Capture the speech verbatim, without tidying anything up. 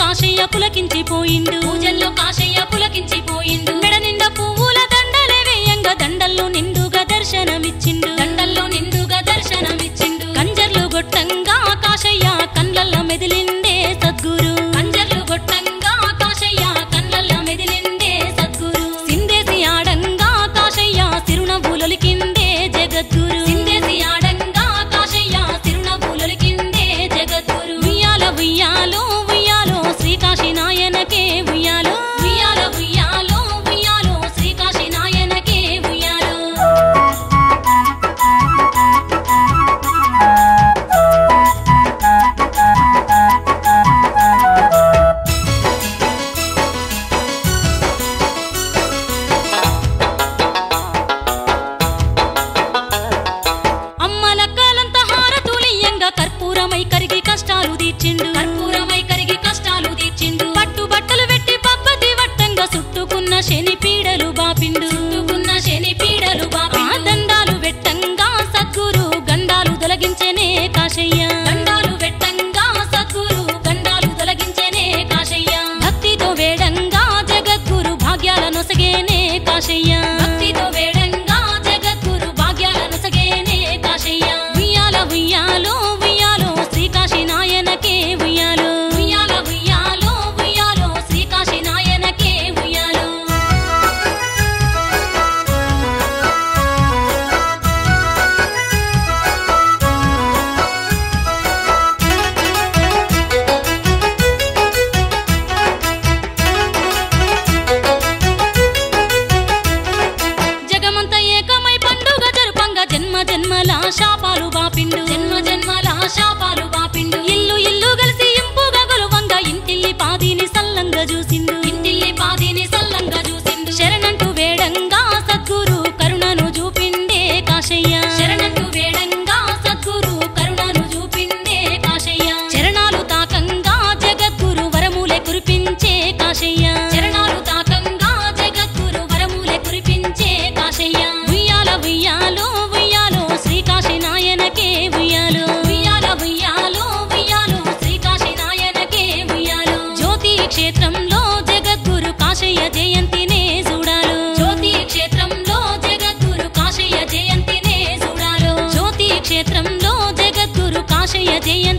కాశయ్య పులకించిపోయిండు పూజల్లో కాశయ్య పులకించిపోయిండు మెడ నిండా పువ్వుల దండలే వేయంగా దండల్లో నిండుగా దర్శనమిచ్చిండు దండల్లో నిండుగా దర్శనమిచ్చిండు కంజర్లు గొట్టంగా కాశయ్య కండ్లల్ల మెదిలిండే సద్గురు కంజర్లు గొట్టంగా కాశయ్య కండ్లల్ల మెదిలిండే సద్గురు సిందేసి ఆడంగా కాశయ్య సిరునవ్వులొలికిండే జగద్గురు సిందేసి ఆడంగా కాశయ్య సిరునవ్వులొలికిందే జగద్గురు ఉయ్యాల ఉయ్యాలో ఉయ్యాలో శ్రీకాశీ నాయనకే ఉయ్యాలో ఉయ్యాల ఉయ్యాలో ఉయ్యాలో శ్రీకాశీ నాయనకే ఉయ్యాలో అమ్మలక్కలంత హారతులియంగా కర్పూరమై కరిగి కష్టాలు తీర్చిండు కర్పూరమై కరిగి కష్టాలు తీర్చిండు పట్టు బట్టలు పెట్టి పబ్బతి వట్టంగా చుట్టుకున్న శని పీడలు బాపిండు చుట్టుకున్న శని పీడలు బాపిండు దండాలు వెట్టంగా సద్గురు గండాలు తొలగించెనే కాశయ్య గండాలు వెట్టంగా సద్గురు గండాలు తొలగించెనే కాశయ్య భక్తితో వేడంగా జగద్గురు భాగ్యాల నొసగేనే కాశయ్య భక్తితో వేడంగా జగద్గురు భాగ్యాల నొసగేనే కాశయ్య ఉయ్యాల ఉయ్యాలో ఉయ్యాలో శ్రీకాశీ నాయనకే ఉయ్యాలో ఉయ్యాల ఉయ్యాలో ఉయ్యాలో శ్రీకాశీ నాయనకే ఉయ్యాలో జగమంత ఏకమై పండుగ జరుపంగా జన్మ జన్మల శాపాలు బాపిండు జన్మ జన్మల శాపాలు బాపిండు ఇల్లు ఇల్లు కలిసి ఇంపుగా గొలువంగా ఇంటిల్లి పాదిని సల్లంగా చూసిండు ఇంటిల్లి పాదిని సల్లంగా చూసిండు శరణంటూ వేడంగా సద్గురు కరుణను చూపిండే కాశయ్య శరణంటూ వేడంగా సద్గురు కరుణను చూపిండే కాశయ్య చరణాలు తాకంగా జగద్గురు వరములే కురిపించే కాశయ్య చరణాలు తాకంగా జగద్గురు వరములే కురిపించే కాశయ్య ఉయ్యాల ఉయ్యాలో ఉయ్యాలో శ్రీకాశీ నాయనకే ఉయ్యాలో ఉయ్యాల ఉయ్యాలో ఉయ్యాలో శ్రీకాశీ నాయనకే ఉయ్యాలో జ్యోతి క్షేత్రంలో జగద్గురు కాశయ్య జయంతినే చూడాలో జ్యోతి క్షేత్రంలో జగద్గురు కాశయ్య జయంతినే చూడాలో జ్యోతి క్షేత్రంలో జగద్గురు కాశయ్య జయంతి